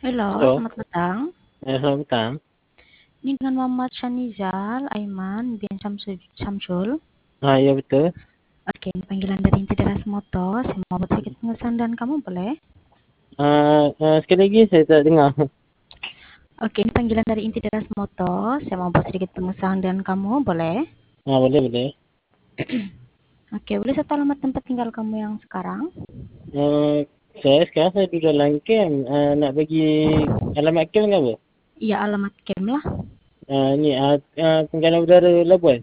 Halo, Halo, selamat petang. selamat petang. Ini dengan Muhammad Shanizal Aiman bin Samsul. Iya betul. Oke, ini panggilan dari Inti Deras Moto. Saya mau buat sedikit pengesahan dan kamu boleh? Sekali lagi saya tak dengar. Oke, ini panggilan dari Inti Deras Moto. Saya mau buat sedikit pengesahan dan kamu boleh? Boleh boleh. Oke, boleh satu alamat tempat tinggal kamu yang sekarang? Saya sekarang saya duduk dalam camp. Nak bagi alamat camp ke apa? Iya, alamat camp lah. Ni Penggalan Udara Labuan.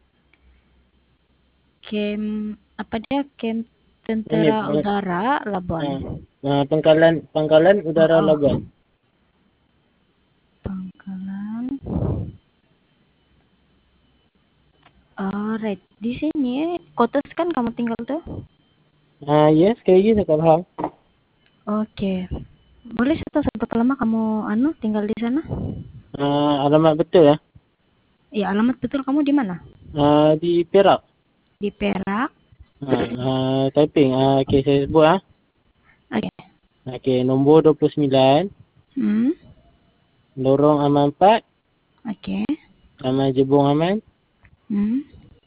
Camp, apa dia? Camp Ini Tentara Udara Labuan. Pangkalan Udara Oh, Labuan. Pangkalan. Alright, di sini kotas kan kamu tinggal tuh? Ya sekali lagi saya tak faham. Oke. Boleh saya tahu berapa lama kamu tinggal di sana? Alamat betul ya. Ya, alamat betul kamu di mana? Di Perak. Di Perak. Typing. Okey saya sebut Oke. Okey, nombor 29, Hmm. Lorong Aman 4, Oke. Taman Jebong Aman. Hmm.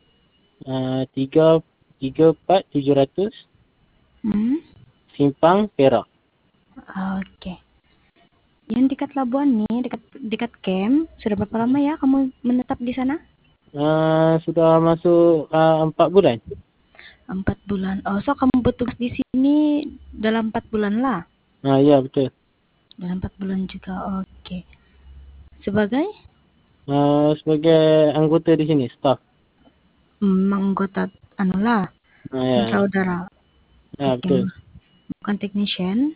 34700 Hmm. Simpang Perak. Oke. Yang dekat Labuan nih, dekat dekat camp. Sudah berapa lama ya kamu menetap di sana? Sudah masuk 4 bulan. 4 bulan. Oh, so kamu bertugas di sini dalam 4 bulan lah. Ya betul. Dalam 4 bulan juga. Oke. Sebagai Sebagai anggota di sini, staff. anggota lah, tentara Ya, udara. ya Oke. betul. Bukan technician.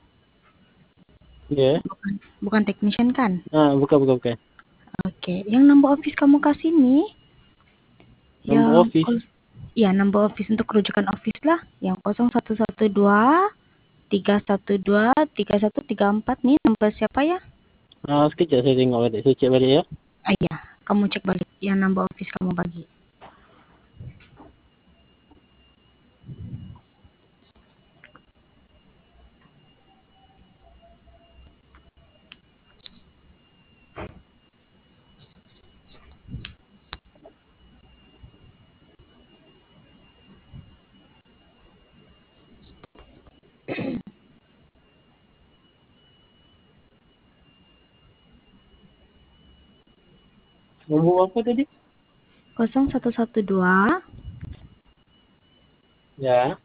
Ya. Bukan, bukan technician kan? Bukan bukan bukan. Oke, yang number office kamu kasih nih, Nombor yang office. ya number office untuk rujukan office lah, yang 0112 312 3134 nih, nomor siapa ya? Sekejap saya tengok balik. Saya cek balik ya. Ya, kamu cek balik yang number office kamu bagi. Nombor apa tadi? 0112 Ya.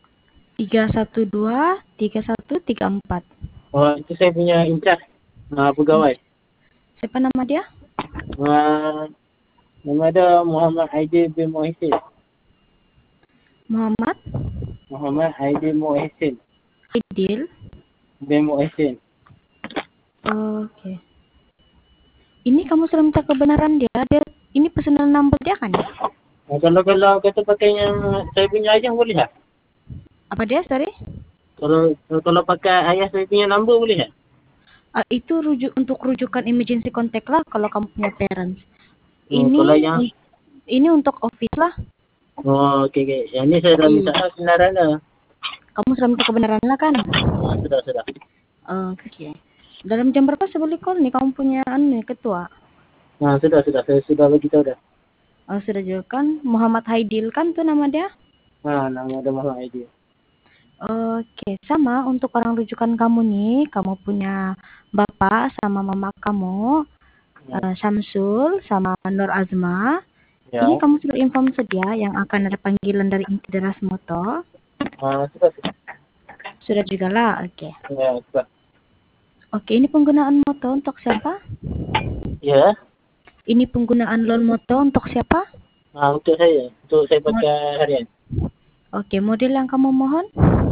312 3134. Itu saya punya in-charge. Pegawai. Siapa nama dia? Uh, Nama dia Muhammad Aidil bin Mohsin. Muhammad Muhammad Aidil Mohsin Aidil. bin Mohsin. Oke. Ini kamu sudah minta kebenaran dia. Ini personal number dia kan ya? Kalau kata pakai yang saya punya ayah boleh tak? Apa dia, sorry? Kalau pakai ayah saya punya number boleh tak? Itu untuk rujukan emergency contact lah kalau kamu punya parents. Kalau Ini yang ini untuk office lah. okey okey. Yang ni saya dah minta Iya. kebenaran dah. Kamu sudah minta kebenaran lah kan? Sudah. Oke. Dalam jam berapa saya boleh call nih? Kamu punya ketua. Sudah. Saya sudah bagi tahu dah. Sudah juga kan? Muhammad Haidil kan tuh nama dia? Nama dia Muhammad Aidil. Oke, sama untuk orang rujukan kamu nih. Kamu punya bapak sama mama kamu, Samsul sama Nur Azma. Ya. Ini kamu sudah inform sedia yang akan ada panggilan dari Inti Deras Moto. Sudah. Sudah juga lah, oke. Ya, sudah. Oke, ini penggunaan moto untuk siapa? Ya. Ini penggunaan loan moto untuk siapa? Untuk saya. Untuk saya pakai harian. Oke, model yang kamu mohon?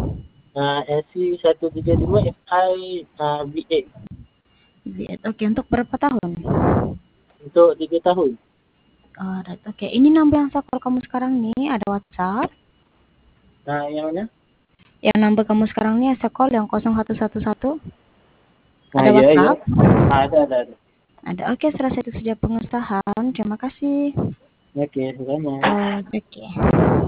NC135 FI V8. Oke, untuk berapa tahun? Untuk 3 tahun. Alright, oke. Ini number yang saya call kamu sekarang nih, ada WhatsApp. Yang mana? Yang number kamu sekarang nih saya call yang 0111. Ada Ya. WhatsApp? Ada. Ada. Oke, selesai itu saja pengesahan. Terima kasih. Okey, sama. Oke.